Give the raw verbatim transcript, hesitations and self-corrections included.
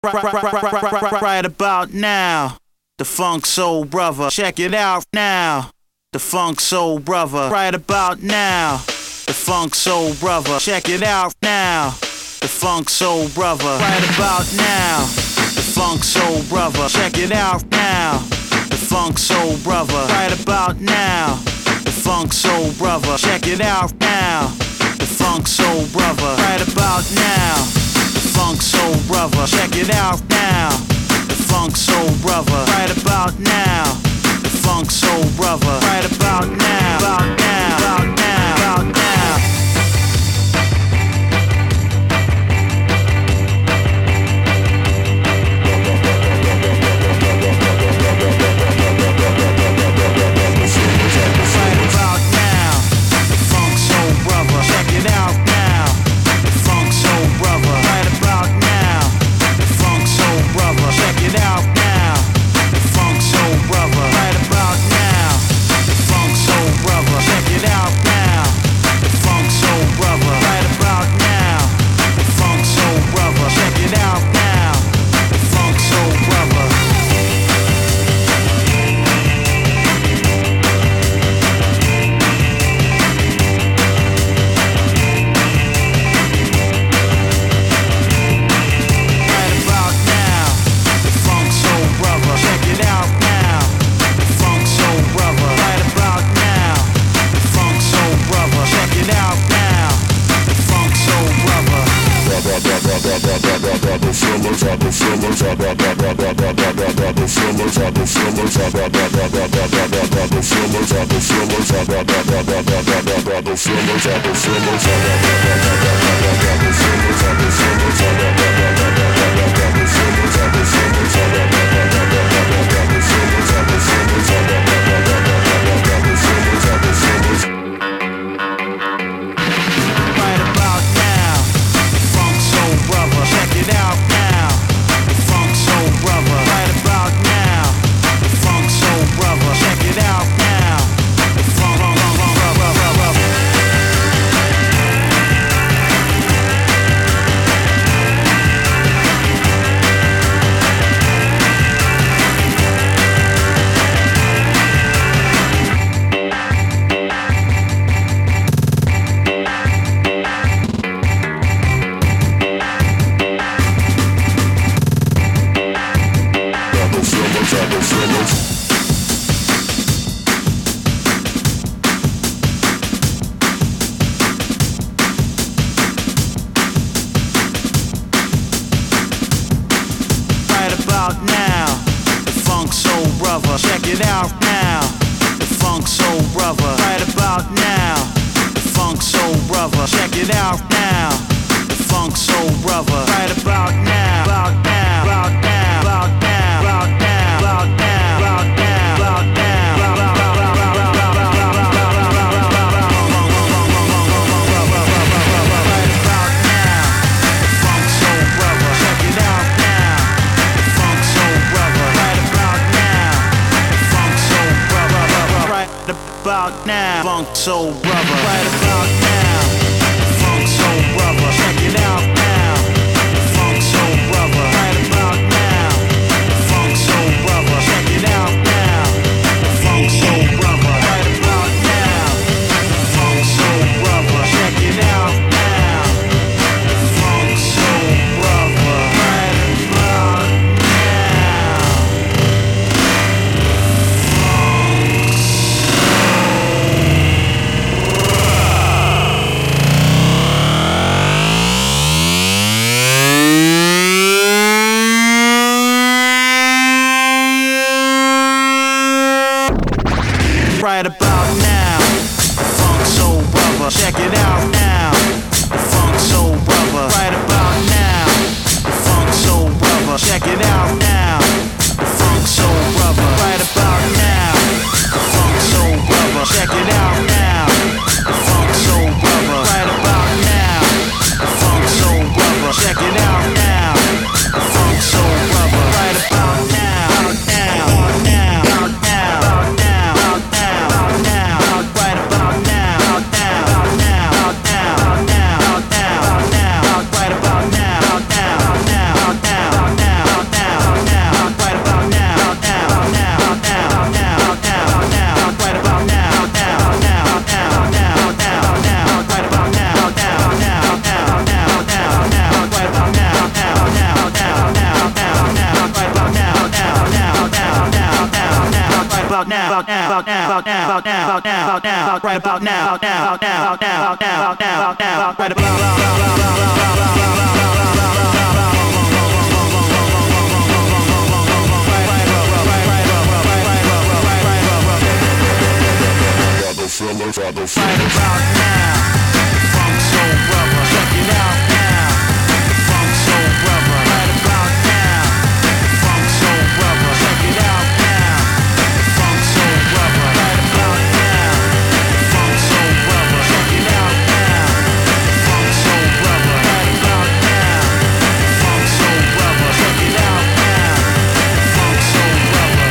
right, right, right, right, right, right, right about now. The Funk Soul Brother, check it out now. The Funk Soul Brother, right about now. The Funk Soul Brother, check it out now. The Funk Soul Brother, right about now. The Funk Soul Brother, check it out now. The Funk Soul Brother, right about now. The Funk Soul Brother, check it out now. The Funk Soul Brother, right about now. The Funk Soul Brother, check it out now. The Funk Soul Brother, right about now. The Funk Soul Brother, right about now. About now, about now, about now. Right about now, the Funk Soul Brother, check it out now. The Funk Soul Brother, right about now. The Funk Soul Brother, check it out now. The Funk Soul Brother, right about now. The Funk Soul Brother, check it out now. The Funk Soul Brother, right about now. The Funk Soul Brother, check it out now. The Funk Soul Brother. Funk Soul Brother. about now, about now, about now, about now, about now, about now, about now, about right about now, about now, about now, about now, about now, about now, about now, about right about right about now, Funk Soul Brother, check it out now, Funk Soul Brother, right about now, Funk Soul Brother, check it out now, Funk Soul Brother, right about now, Funk Soul Brother, check it out now, Funk Soul Brother, right about now, Funk Soul Brother, check it out now, Funk Soul Brother.